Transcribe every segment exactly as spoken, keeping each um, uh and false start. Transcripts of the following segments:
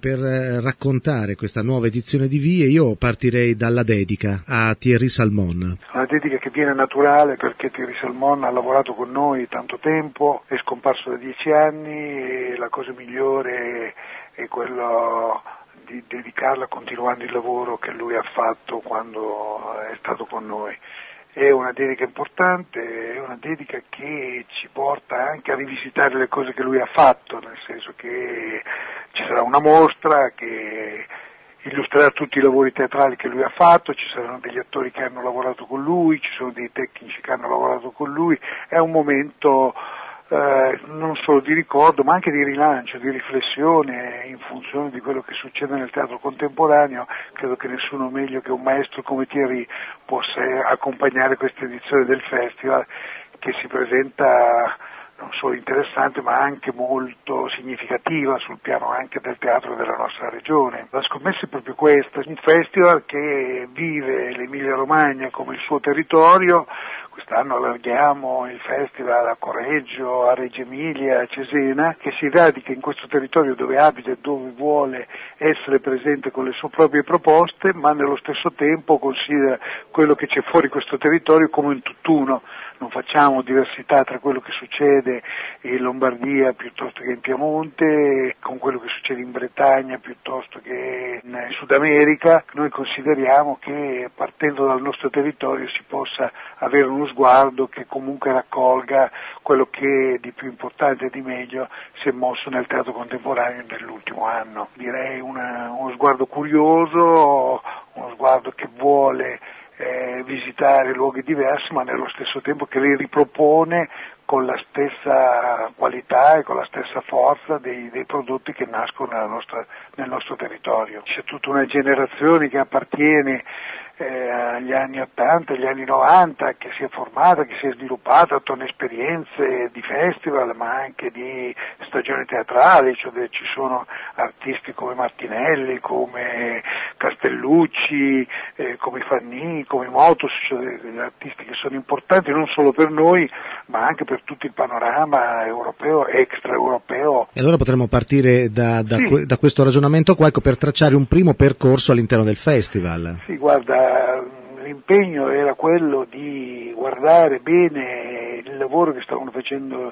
Per raccontare questa nuova edizione di Vie io partirei dalla dedica a Thierry Salmon. Una dedica che viene naturale perché Thierry Salmon ha lavorato con noi tanto tempo, è scomparso da dieci anni e la cosa migliore è quello di dedicarla continuando il lavoro che lui ha fatto quando è stato con noi. È una dedica importante, è una dedica che ci porta anche a rivisitare le cose che lui ha fatto, nel senso che ci sarà una mostra che illustrerà tutti i lavori teatrali che lui ha fatto, ci saranno degli attori che hanno lavorato con lui, ci sono dei tecnici che hanno lavorato con lui, è un momento eh, non solo di ricordo ma anche di rilancio, di riflessione in funzione di quello che succede nel teatro contemporaneo. Credo che nessuno meglio che un maestro come Thierry possa accompagnare questa edizione del festival che si presenta non solo interessante ma anche molto significativa sul piano anche del teatro della nostra regione. La scommessa è proprio questa, un festival che vive l'Emilia Romagna come il suo territorio. Quest'anno allarghiamo il festival a Correggio, a Reggio Emilia, a Cesena, che si radica in questo territorio dove abita e dove vuole essere presente con le sue proprie proposte, ma nello stesso tempo considera quello che c'è fuori questo territorio come un tutt'uno. Non facciamo diversità tra quello che succede in Lombardia piuttosto che in Piemonte, con quello che succede in Bretagna piuttosto che in Sud America. Noi consideriamo che partendo dal nostro territorio si possa avere uno sguardo che comunque raccolga quello che di più importante e di meglio si è mosso nel teatro contemporaneo nell'ultimo anno. Direi una, uno sguardo curioso, uno sguardo che vuole Eh, visitare luoghi diversi ma nello stesso tempo che li ripropone con la stessa qualità e con la stessa forza dei, dei prodotti che nascono nella nostra, nel nostro territorio. C'è tutta una generazione che appartiene eh, agli anni ottanta, agli anni novanta, che si è formata, che si è sviluppata attorno a esperienze di festival ma anche di stagioni teatrali, cioè ci sono artisti come Martinelli, come Castellucci, eh, come Fanny, come Motus, cioè degli artisti che sono importanti non solo per noi ma anche per tutto il panorama europeo e extraeuropeo. E allora potremmo partire da, da, sì. que, da questo ragionamento qua, ecco, per tracciare un primo percorso all'interno del festival. Sì, guarda, l'impegno era quello di guardare bene il lavoro che stavano facendo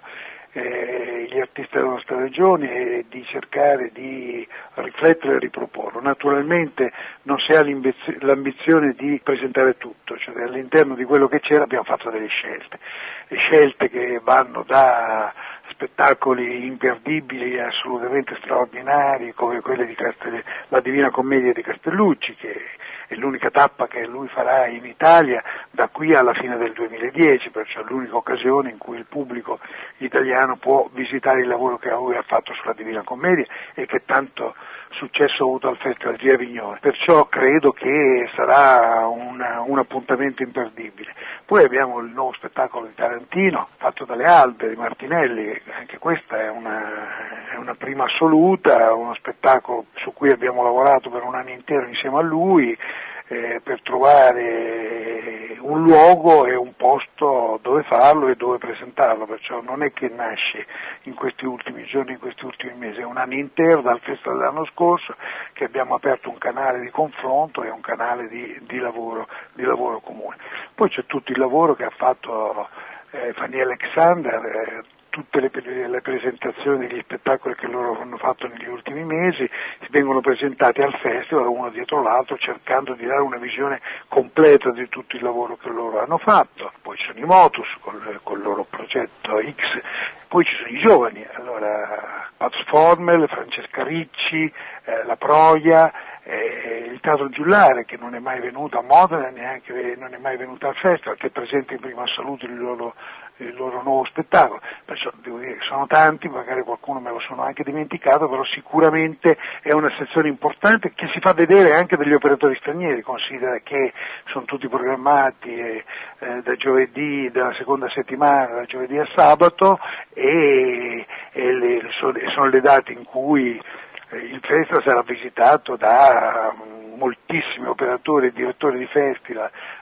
Eh, gli artisti della nostra regione e di cercare di riflettere e riproporlo. Naturalmente non si ha l'ambizione di presentare tutto, cioè all'interno di quello che c'era abbiamo fatto delle scelte, le scelte che vanno da spettacoli imperdibili e assolutamente straordinari come quelle di Castel- la Divina Commedia di Castellucci, che è l'unica tappa che lui farà in Italia da qui alla fine del duemiladieci, perciò l'unica occasione in cui il pubblico italiano può visitare il lavoro che lui ha fatto sulla Divina Commedia e che tanto successo ha avuto al Festival di Avignone. Perciò credo che sarà una, un appuntamento imperdibile. Poi abbiamo il nuovo spettacolo di Tarantino fatto dalle Albe di Martinelli, anche questa è una, è una prima assoluta, uno spettacolo su cui abbiamo lavorato per un anno intero insieme a lui eh, per trovare un luogo e un posto dove farlo e dove presentarlo, perciò non è che nasce in questi ultimi giorni, in questi ultimi mesi, è un anno intero dal festival dell'anno scorso che abbiamo aperto un canale di confronto e un canale di, di, lavoro, di lavoro comune. Poi c'è tutto il lavoro che ha fatto eh, Fanny Alexander, eh, tutte le, le presentazioni degli spettacoli che loro hanno fatto negli ultimi mesi vengono presentati al festival uno dietro l'altro cercando di dare una visione completa di tutto il lavoro che loro hanno fatto. Poi ci sono i Motus con, con il loro progetto X, poi ci sono i giovani, allora Paz Formel, Francesca Ricci, eh, La Proia, eh, il Teatro Giullare che non è mai venuto a Modena, neanche non è mai venuto al festival, che presenta in prima assoluto il loro il loro nuovo spettacolo, perciò devo dire che sono tanti, magari qualcuno me lo sono anche dimenticato, però sicuramente è una sezione importante che si fa vedere anche dagli operatori stranieri, considera che sono tutti programmati eh, eh, da giovedì, dalla seconda settimana, da giovedì a sabato e, e le, sono le date in cui eh, il festival sarà visitato da moltissimi operatori e direttori di festival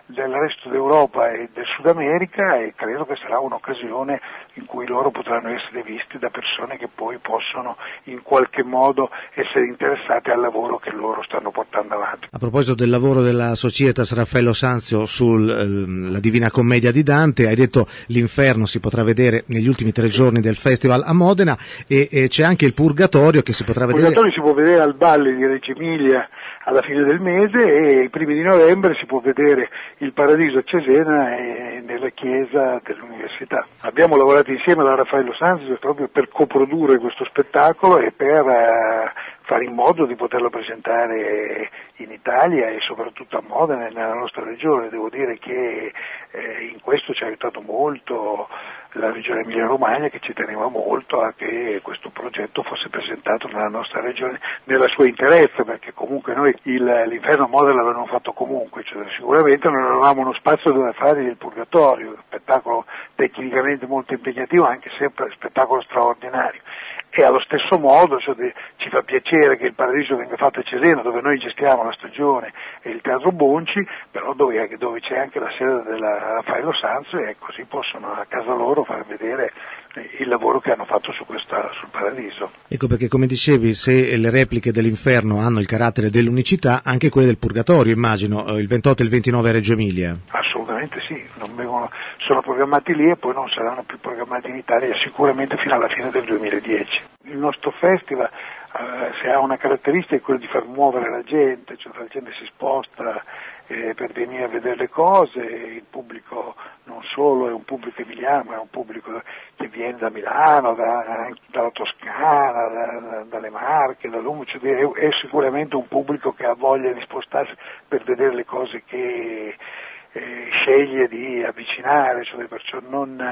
del resto d'Europa e del Sud America, e credo che sarà un'occasione in cui loro potranno essere visti da persone che poi possono in qualche modo essere interessate al lavoro che loro stanno portando avanti. A proposito del lavoro della Societas Raffaello Sanzio sulla eh, Divina Commedia di Dante, hai detto l'Inferno si potrà vedere negli ultimi tre giorni del festival a Modena, e, e c'è anche il Purgatorio che si potrà vedere. Il Purgatorio si può vedere al Balli di Reggio Emilia alla fine del mese, e i primi di novembre si può vedere il Paradiso a Cesena e nella chiesa dell'università. Abbiamo lavorato insieme alla Raffaello Sanzio proprio per coprodurre questo spettacolo e per uh, fare in modo di poterlo presentare in Italia e soprattutto a Modena e nella nostra regione. Devo dire che eh, in questo ci ha aiutato molto la regione Emilia-Romagna, che ci teneva molto a che questo progetto fosse presentato nella nostra regione nella sua interezza, perché comunque noi il, l'Inferno a Modena l'avevamo fatto comunque, cioè sicuramente non avevamo uno spazio dove fare il Purgatorio, un spettacolo tecnicamente molto impegnativo, anche sempre spettacolo straordinario. E allo stesso modo cioè, ci fa piacere che il Paradiso venga fatto a Cesena, dove noi gestiamo la stagione, e il Teatro Bonci, però dove, dove c'è anche la sede della Raffaello Sanzio, e così possono a casa loro far vedere il lavoro che hanno fatto su questa, sul Paradiso. Ecco perché, come dicevi, se le repliche dell'Inferno hanno il carattere dell'unicità, anche quelle del Purgatorio, immagino, il ventotto e il ventinove a Reggio Emilia. Assolutamente sì, non vengono, sono programmati lì e poi non saranno più programmati in Italia sicuramente fino alla fine del duemiladieci. Il nostro festival, eh, se ha una caratteristica, è quella di far muovere la gente, cioè la gente si sposta eh, per venire a vedere le cose, il pubblico non solo è un pubblico emiliano, ma è un pubblico che viene da Milano, da, dalla Toscana, da, dalle Marche, dall'Umbria, cioè è, è sicuramente un pubblico che ha voglia di spostarsi per vedere le cose che eh, sceglie di avvicinare, cioè perciò non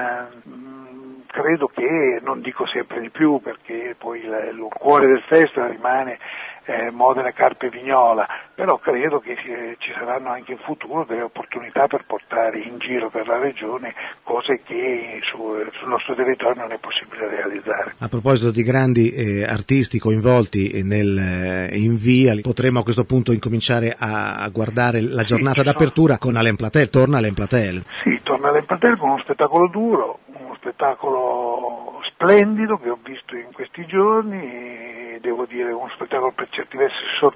eh, credo che, non dico sempre di più perché poi il, il cuore del festival rimane eh, Modena, Carpe e Vignola, però credo che eh, ci saranno anche in futuro delle opportunità per portare in giro per la regione cose che su, sul nostro territorio non è possibile realizzare. A proposito di grandi eh, artisti coinvolti nel eh, in via, potremmo a questo punto incominciare a, a guardare la giornata sì, d'apertura sono... con Alain Platel, torna Alain Platel. Sì, torna Alain Platel con uno spettacolo duro, uno spettacolo splendido che ho visto in questi giorni, e devo dire uno spettacolo per certi versi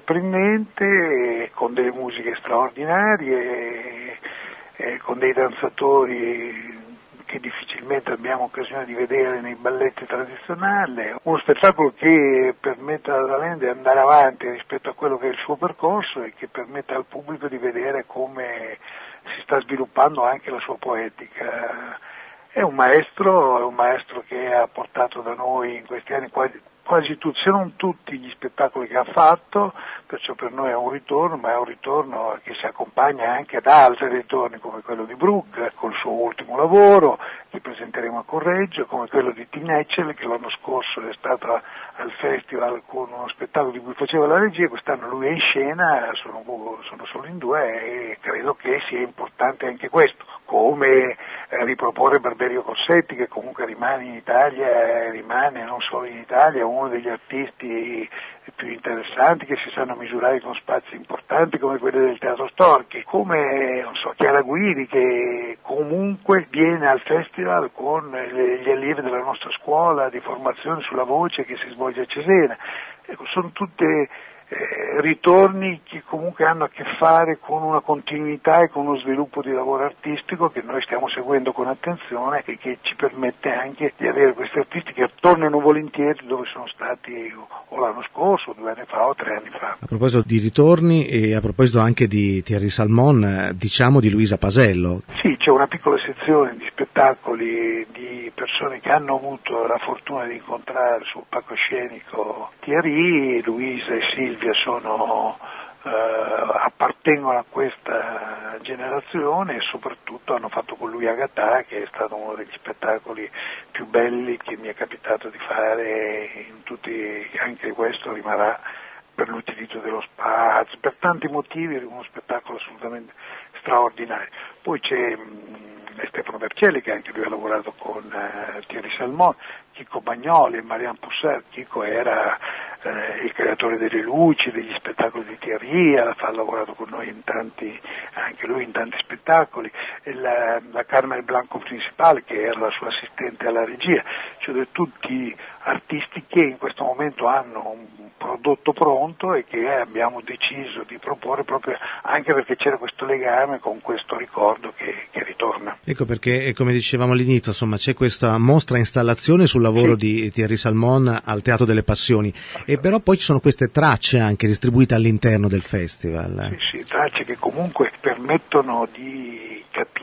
sorprendente, con delle musiche straordinarie, e con dei danzatori che difficilmente abbiamo occasione di vedere nei balletti tradizionali, uno spettacolo che permetta ad Alain di andare avanti rispetto a quello che è il suo percorso e che permetta al pubblico di vedere come si sta sviluppando anche la sua poetica. È un maestro, è un maestro che ha portato da noi in questi anni quasi, quasi tutti, se non tutti gli spettacoli che ha fatto, perciò per noi è un ritorno, ma è un ritorno che si accompagna anche ad altri ritorni come quello di Bruch, col suo ultimo lavoro, che presenteremo a Correggio, come quello di Tina Etchel, che l'anno scorso è stato al festival con uno spettacolo di cui faceva la regia, quest'anno lui è in scena, sono, sono solo in due e credo che sia importante anche questo, come eh, riproporre Barberio Cossetti, che comunque rimane in Italia, rimane non solo in Italia, uno degli artisti più interessanti che si sanno misurare con spazi importanti come quelli del Teatro Storchi, come non so, Chiara Guidi, che comunque viene al festival con gli allievi della nostra scuola di formazione sulla voce che si svolge a Cesena. Ecco, sono tutte eh, ritorni che comunque hanno a che fare con una continuità e con uno sviluppo di lavoro artistico che noi stiamo seguendo con attenzione e che ci permette anche di avere questi artisti che tornano volentieri dove sono stati o l'anno scorso, due anni fa o tre anni fa. A proposito di ritorni e a proposito anche di Thierry Salmon, diciamo di Luisa Pasello. Sì, c'è una piccola sezione di spettacoli di persone che hanno avuto la fortuna di incontrare sul palcoscenico Thierry. Luisa e Silvia sono eh, appartengono a questa generazione e soprattutto hanno fatto con lui Agatha, che è stato uno degli spettacoli più belli che mi è capitato di fare in tutti, anche questo rimarrà per l'utilizzo dello spazio, per tanti motivi uno spettacolo assolutamente straordinario. Poi c'è mh, Stefano Bercelli, che anche lui ha lavorato con uh, Thierry Salmon, Chico Bagnoli e Marianne Poussin. Chico era eh, il creatore delle luci, degli spettacoli di Thierry, ha, ha lavorato con noi in tanti anche lui in tanti spettacoli, e la, la Carmen Blanco principale, che era la sua assistente alla regia, cioè tutti artisti che in questo momento hanno un prodotto pronto e che abbiamo deciso di proporre proprio anche perché c'era questo legame con questo ricordo che, che ritorna. Ecco perché, come dicevamo all'inizio, insomma, c'è questa mostra installazione sul lavoro sì. di Thierry Salmon al Teatro delle Passioni, e però poi ci sono queste tracce anche distribuite all'interno del festival. Sì, sì, tracce che comunque permettono di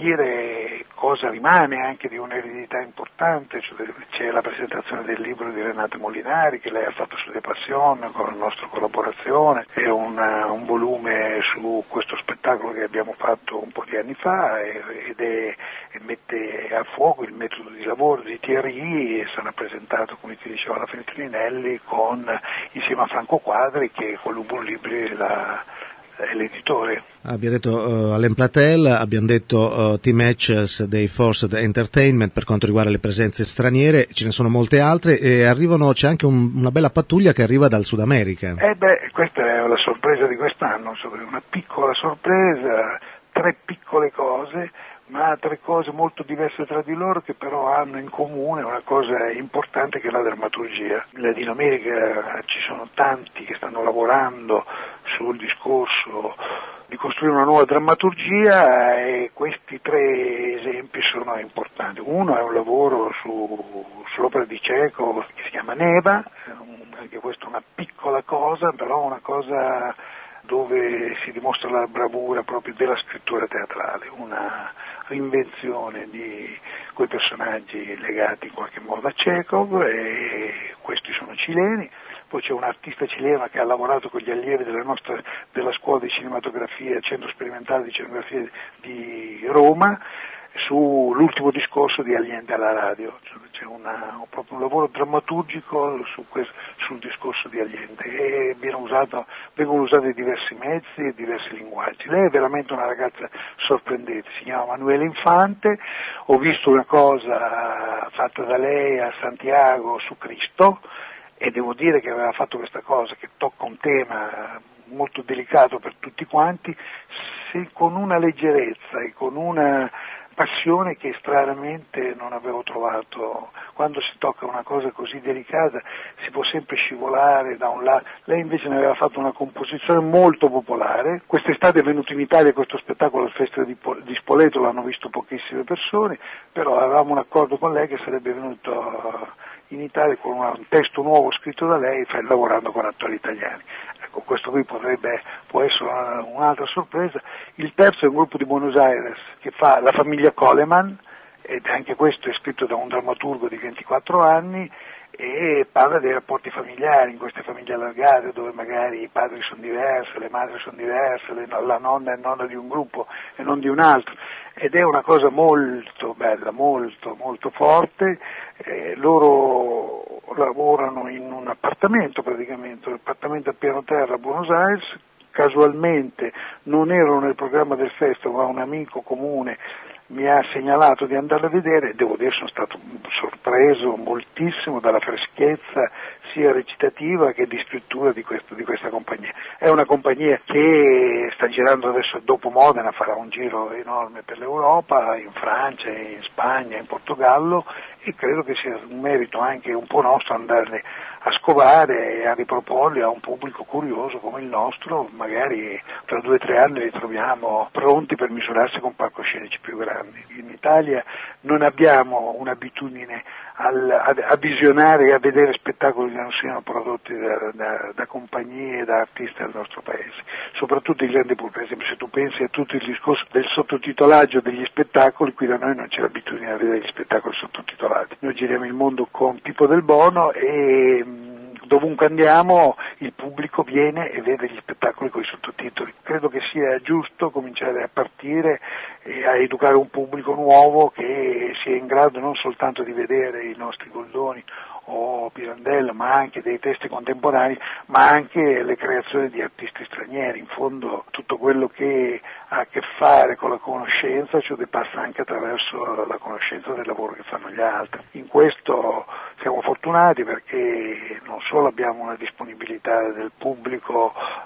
capire cosa rimane anche di un'eredità importante. Cioè, c'è la presentazione del libro di Renato Molinari che lei ha fatto su The Passion con la nostra collaborazione, è una, un volume su questo spettacolo che abbiamo fatto un po' di anni fa ed è, e mette a fuoco il metodo di lavoro di Thierry, e sarà presentato, come ti dicevo, alla Feltrinelli con, insieme a Franco Quadri, che con l'Umbro Libri la è l'editore. Abbiamo detto uh, Alain Platel, abbiamo detto uh, Team Matches dei Forced Entertainment per quanto riguarda le presenze straniere, ce ne sono molte altre e arrivano, c'è anche un, una bella pattuglia che arriva dal Sud America. Eh beh, questa è la sorpresa di quest'anno, una piccola sorpresa, tre piccole cose, ma tre cose molto diverse tra di loro che però hanno in comune una cosa importante che è la drammaturgia. In Latino America ci sono tanti che stanno lavorando sul discorso di costruire una nuova drammaturgia e questi tre esempi sono importanti. Uno è un lavoro su, sull'opera di Chekhov che si chiama Neva, anche questa è una piccola cosa, però una cosa dove si dimostra la bravura proprio della scrittura teatrale, una reinvenzione di quei personaggi legati in qualche modo a Chekhov, e questi sono cileni. Poi c'è un artista cileno che ha lavorato con gli allievi della nostra della scuola di cinematografia, Centro Sperimentale di Cinematografia di Roma, sull'ultimo discorso di Allende alla radio. C'è una, proprio un lavoro drammaturgico su questo, sul discorso di Allende, e viene usato, vengono usati diversi mezzi e diversi linguaggi. Lei è veramente una ragazza sorprendente, si chiama Manuela Infante. Ho visto una cosa fatta da lei a Santiago su Cristo, e devo dire che aveva fatto questa cosa che tocca un tema molto delicato per tutti quanti, se con una leggerezza e con una passione che stranamente non avevo trovato. Quando si tocca una cosa così delicata si può sempre scivolare da un lato. Lei invece ne aveva fatto una composizione molto popolare. Quest'estate è venuto in Italia questo spettacolo al Festival di, po- di Spoleto, l'hanno visto pochissime persone, però avevamo un accordo con lei che sarebbe venuto in Italia con una, un testo nuovo scritto da lei, lavorando con attori italiani. Ecco, questo qui potrebbe, può essere una, un'altra sorpresa. Il terzo è un gruppo di Buenos Aires che fa La famiglia Coleman, ed anche questo è scritto da un drammaturgo di ventiquattro anni, e parla dei rapporti familiari in queste famiglie allargate dove magari i padri sono diversi, le madri sono diverse, le, la nonna è nonna di un gruppo e non di un altro, ed è una cosa molto bella, molto molto forte. Eh, loro lavorano in un appartamento, praticamente un appartamento a piano terra a Buenos Aires. Casualmente non ero nel programma del festival, ma un amico comune mi ha segnalato di andarla a vedere, e devo dire sono stato sorpreso moltissimo dalla freschezza sia recitativa che di scrittura di, questo, di questa compagnia. È una compagnia che sta girando adesso, dopo Modena farà un giro enorme per l'Europa, in Francia, in Spagna, in Portogallo, e credo che sia un merito anche un po' nostro andarli a scovare e a riproporli a un pubblico curioso come il nostro. Magari tra due o tre anni li troviamo pronti per misurarsi con palcoscenici più grandi. In Italia non abbiamo un'abitudine al, a, a visionare e a vedere spettacoli che non siano prodotti da, da, da compagnie e da artisti del nostro paese, soprattutto i grandi pubblici. Per esempio, se tu pensi a tutto il discorso del sottotitolaggio degli spettacoli, qui da noi non c'è l'abitudine a vedere gli spettacoli sottotitolati. Noi giriamo il mondo con Pippo del Bono e dovunque andiamo il pubblico viene e vede gli spettacoli con i sottotitoli. Credo che sia giusto cominciare a partire e a educare un pubblico nuovo che sia in grado non soltanto di vedere i nostri Goldoni o Pirandello, ma anche dei testi contemporanei, ma anche le creazioni di artisti stranieri. In fondo tutto quello che ha a che fare con la conoscenza, cioè passa anche attraverso la conoscenza del lavoro che fanno gli altri. In questo siamo fortunati perché non solo abbiamo una disponibilità del pubblico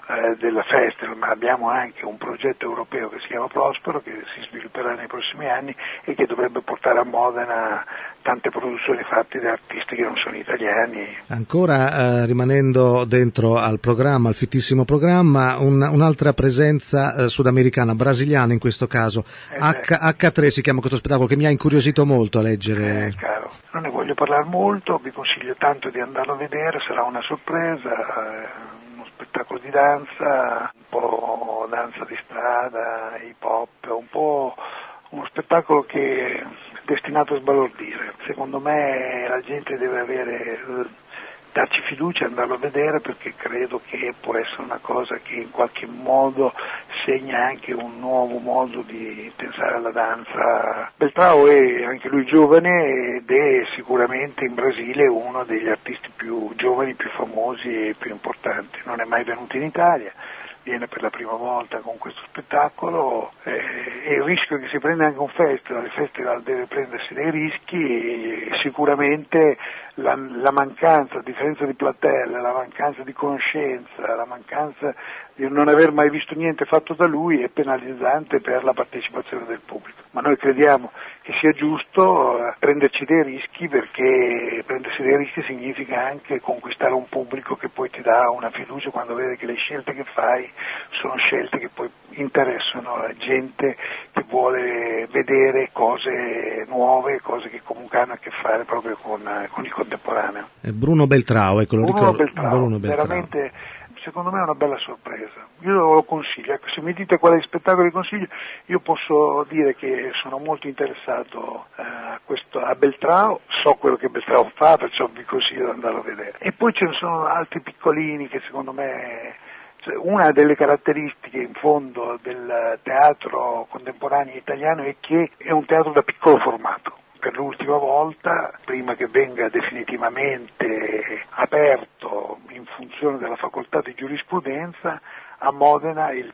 eh, della Festival, ma abbiamo anche un progetto europeo che si chiama Prospero, che si svilupperà nei prossimi anni e che dovrebbe portare a Modena tante produzioni fatte da artisti che non sono italiani. Ancora eh, rimanendo dentro al programma, al fittissimo programma, un, un'altra presenza eh, sudamericana, brasiliana in questo caso, eh H, acca tre si chiama questo spettacolo, che mi ha incuriosito molto a leggere. Eh, caro, non ne voglio parlare molto, vi consiglio tanto di andarlo a vedere, sarà una sorpresa, eh, uno spettacolo di danza, un po' danza di strada, hip hop, un po' uno spettacolo che è destinato a sbalordire. Secondo me la gente deve avere, darci fiducia e andarlo a vedere, perché credo che può essere una cosa che in qualche modo segna anche un nuovo modo di pensare alla danza. Beltrao è anche lui giovane ed è sicuramente in Brasile uno degli artisti più giovani, più famosi e più importanti. Non è mai venuto in Italia, viene per la prima volta con questo spettacolo, eh, e il rischio che si prenda anche un festival, il festival deve prendersi dei rischi e sicuramente la, la mancanza, a differenza di Platella, la mancanza di conoscenza, la mancanza di non aver mai visto niente fatto da lui è penalizzante per la partecipazione del pubblico. Ma noi crediamo che sia giusto eh, prenderci dei rischi, perché prendersi dei rischi significa anche conquistare un pubblico che poi ti dà una fiducia quando vede che le scelte che fai sono scelte che poi interessano la gente che vuole vedere cose nuove, cose che comunque hanno a che fare proprio con, con il contemporaneo. Bruno Beltrao, ecco, lo Bruno ricordo. Beltrao, Bruno Beltrao. veramente secondo me è una bella sorpresa. Io lo consiglio, ecco, se mi dite quale spettacolo vi consiglio, io posso dire che sono molto interessato eh, a, questo, a Beltrao, so quello che Beltrao fa, perciò vi consiglio di andarlo a vedere. E poi ce ne sono altri piccolini che secondo me, cioè, una delle caratteristiche in fondo del teatro contemporaneo italiano è che è un teatro da piccolo formato. Per l'ultima volta, prima che venga definitivamente aperto in funzione della facoltà di giurisprudenza, a Modena il,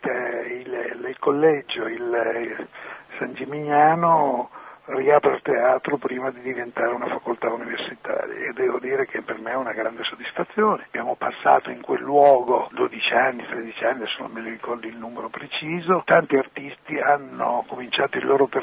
il, il collegio, il, il San Gimignano riapre il teatro prima di diventare una facoltà universitaria, e devo dire che per me è una grande soddisfazione. Abbiamo passato in quel luogo dodici anni, tredici anni, adesso non me ne ricordo il numero preciso, tanti artisti hanno cominciato il loro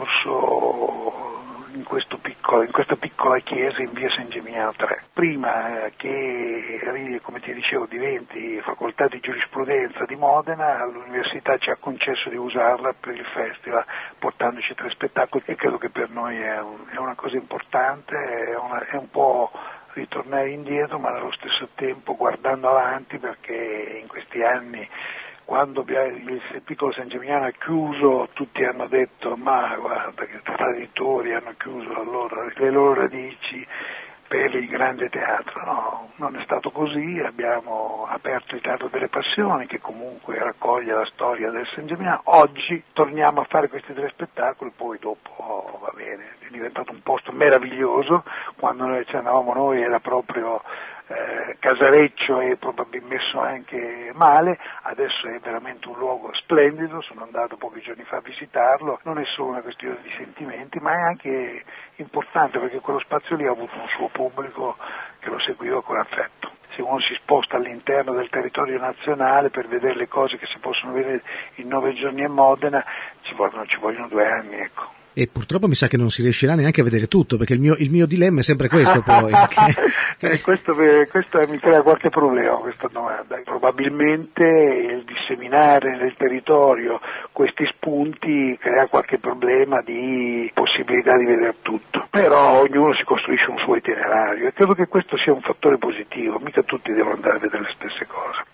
percorso in, questo piccolo, in questa piccola chiesa in via San Gimignano tre. Prima eh, che, come ti dicevo, diventi facoltà di giurisprudenza di Modena, l'università ci ha concesso di usarla per il festival, portandoci tre spettacoli, e credo che per noi è, un, è una cosa importante, è, una, è un po' ritornare indietro, ma allo stesso tempo guardando avanti, perché in questi anni, quando il piccolo San Gimignano è chiuso, tutti hanno detto ma guarda che traditori hanno chiuso loro, le loro radici per il grande teatro. No, non è stato così, abbiamo aperto il Teatro delle Passioni, che comunque raccoglie la storia del San Gimignano. Oggi torniamo a fare questi tre spettacoli, poi dopo oh, va bene, è diventato un posto meraviglioso. Quando noi ci andavamo noi era proprio Eh, casareccio e probabilmente messo anche male, adesso è veramente un luogo splendido, sono andato pochi giorni fa a visitarlo, non è solo una questione di sentimenti, ma è anche importante perché quello spazio lì ha avuto un suo pubblico che lo seguiva con affetto. Se uno si sposta all'interno del territorio nazionale per vedere le cose che si possono vedere in nove giorni a Modena, ci vogliono, ci vogliono due anni, ecco. E purtroppo mi sa che non si riuscirà neanche a vedere tutto, perché il mio, il mio dilemma è sempre questo poi. Che... eh, questo, questo mi crea qualche problema, questa domanda. Probabilmente il disseminare nel territorio questi spunti crea qualche problema di possibilità di vedere tutto. Però ognuno si costruisce un suo itinerario e credo che questo sia un fattore positivo, mica tutti devono andare a vedere le stesse cose.